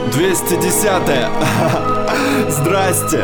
210-е. Здрасте.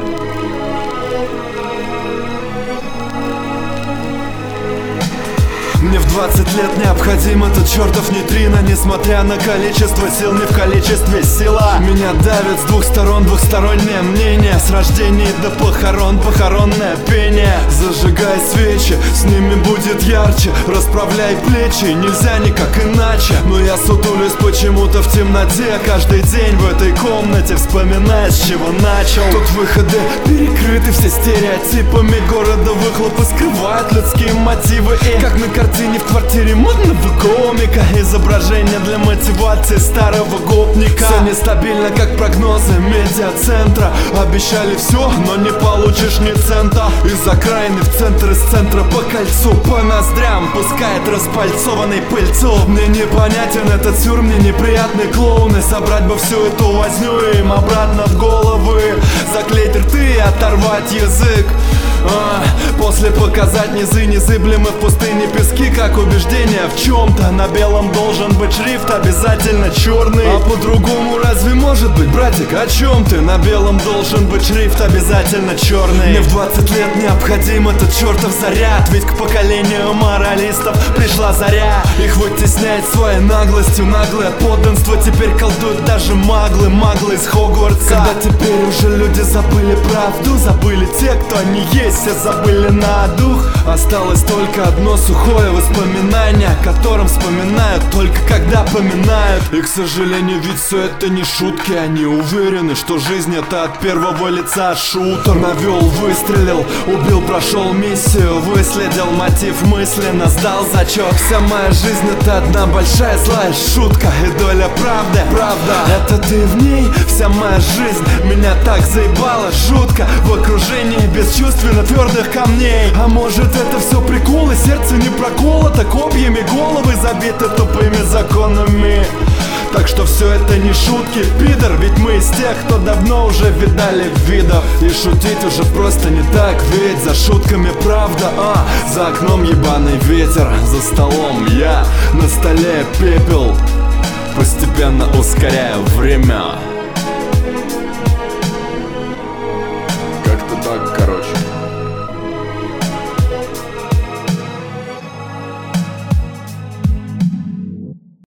Мне в 20 лет необходим этот чертов нейтрино. Несмотря на количество сил, не в количестве сила. Меня давит с двух сторон двухстороннее мнение. С рождения до похорон похоронное пение. Зажигай свечи, с ними будет ярче. Расправляй плечи, нельзя никак иначе. Но я сутулюсь почему-то в темноте. Каждый день в этой комнате вспоминая, с чего начал. Тут выходы перекрыты все стереотипами города. Выхлопы скрывают людские мотивы. И как на картине в квартире модного комика. Изображение для мотивации старого гопника. Все нестабильно, как прогнозы медиацентра. Обещали все, но не получишь ни цента. Из окраины в центр, из центра по кольцу. По ноздрям пускает распальцованный пыльцу. Мне непонятен этот сюр, мне неприятны клоуны. Собрать бы всю эту возню им обратно в головы. Заклеить рты и оторвать язык. После показать низы незыблемы в пустыне пески. Как убеждение в чем-то. На белом должен быть шрифт, обязательно черный. А по-другому разве может быть, братик, о чем ты? На белом должен быть шрифт, обязательно черный. Мне в 20 лет необходим этот чертов заряд. Ведь к поколению моралистов пришла заря. Их вытесняет своей наглостью наглое подданство. Теперь колдуют даже маглы из Хогвартса. Когда теперь уже люди забыли правду. Забыли те, кто они есть. Все забыли на дух. Осталось только одно сухое воспоминание, о котором вспоминают только когда поминают. И, к сожалению, ведь все это не шутки. Они уверены, что жизнь это от первого лица шутер. Навел, выстрелил, убил, прошел миссию. Выследил мотив мысленно, сдал зачет. Вся моя жизнь это одна большая злая шутка. И доля правды, правда, это ты в ней. Вся моя жизнь меня так заебала жутко. В окружении бесчувственно твердых камней. А может это все приколы, сердце не проколото копьями, головы забиты тупыми законами. Так что все это не шутки, пидор. Ведь мы из тех, кто давно уже видали видов. И шутить уже просто не так, ведь за шутками правда. За окном ебаный ветер, за столом я, на столе пепел. Постепенно ускоряю время.